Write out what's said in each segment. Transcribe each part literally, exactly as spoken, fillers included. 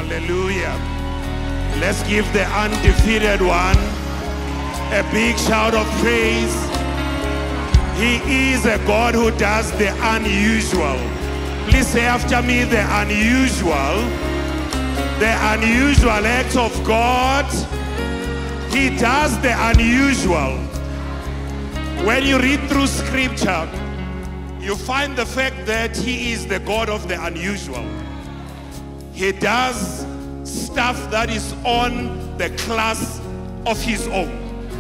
Hallelujah. Let's give the undefeated one a big shout of praise. He is a God who does the unusual. Please say after me, the unusual. The unusual acts of God. He does the unusual. When you read through scripture, you find the fact that he is the God of the unusual. He does stuff that is on the class of his own.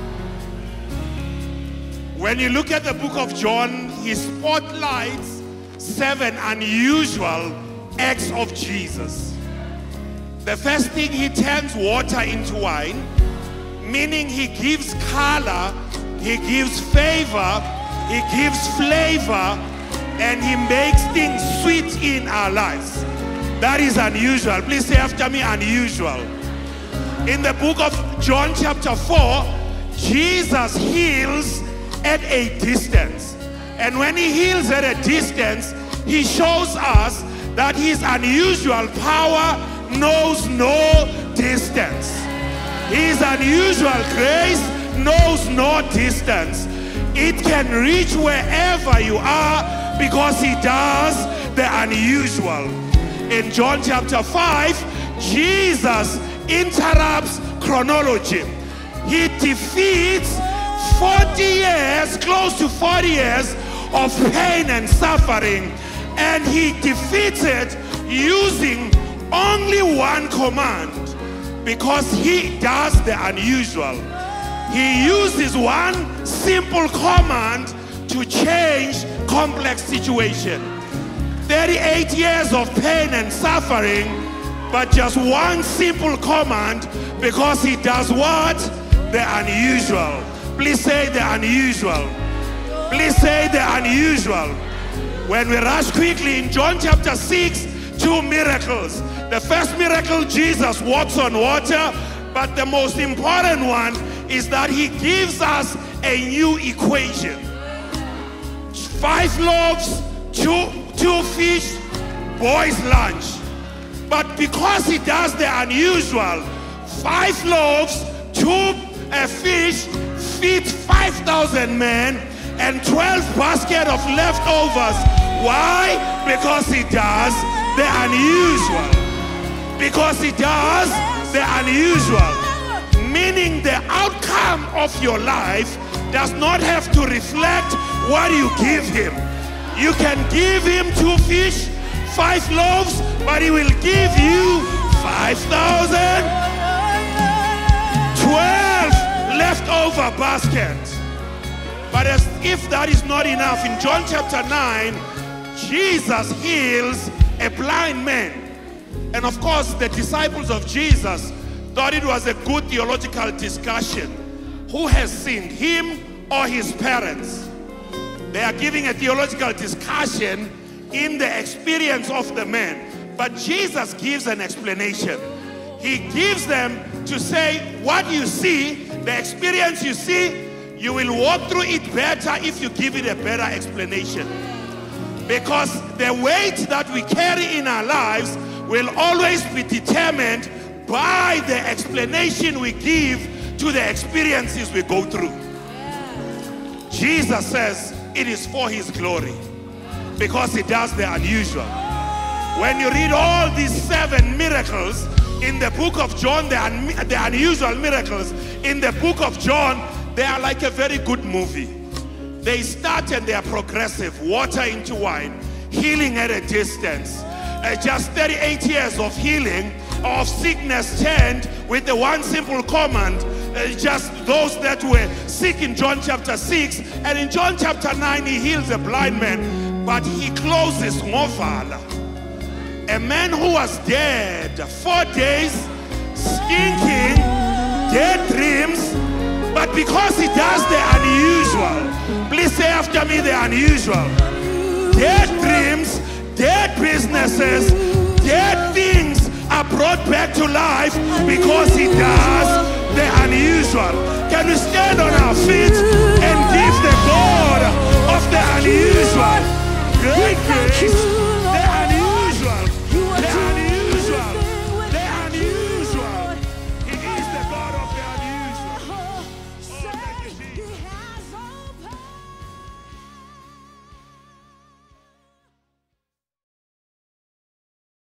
When you look at the book of John, he spotlights seven unusual acts of Jesus. The first thing, he turns water into wine, meaning he gives color, he gives favor, he gives flavor, and he makes things sweet in our lives. That is unusual. Please say after me, unusual. In the book of John chapter four, Jesus heals at a distance. And when he heals at a distance, he shows us that his unusual power knows no distance. His unusual grace knows no distance. It can reach wherever you are because he does the unusual. In John chapter five, Jesus interrupts chronology. He defeats forty years, close to forty years of pain and suffering, and he defeats it using only one command, because he does the unusual. He uses one simple command to change complex situation. thirty-eight years of pain and suffering, but just one simple command, because he does what? The unusual. Please say the unusual. Please say the unusual. When we rush quickly in John chapter six, two miracles. The first miracle, Jesus walks on water, but the most important one is that he gives us a new equation. Five loaves, two, two fish, boys' lunch. But because he does the unusual, five loaves, two uh, fish, feed five thousand men, and twelve baskets of leftovers. Why? Because he does the unusual. Because he does the unusual. Meaning the outcome of your life does not have to reflect what you give him. You can give him two fish, five loaves, but he will give you five thousand, twelve leftover baskets. But as if that is not enough, in John chapter nine, Jesus heals a blind man. And of course, the disciples of Jesus thought it was a good theological discussion. Who has sinned, him or his parents? They are giving a theological discussion in the experience of the man. But Jesus gives an explanation. He gives them to say, what you see, the experience you see, you will walk through it better if you give it a better explanation. Because the weight that we carry in our lives will always be determined by the explanation we give to the experiences we go through. Jesus says it is for his glory, because he does the unusual. When you read all these seven miracles in the book of John, the, un the unusual miracles in the book of John, they are like a very good movie. They start and they are progressive. Water into wine, healing at a distance. Uh, just thirty-eight years of healing, of sickness turned with the one simple command. Uh, just those that were sick in John chapter six, and in John chapter nine he heals a blind man, but he closes Movala, a man who was dead four days, stinking, dead dreams, but because he does the unusual. Please say after me, the unusual. Dead dreams, dead businesses, dead things are brought back to life because he does the unusual. Can we stand on our feet and give the God of the unusual great grace?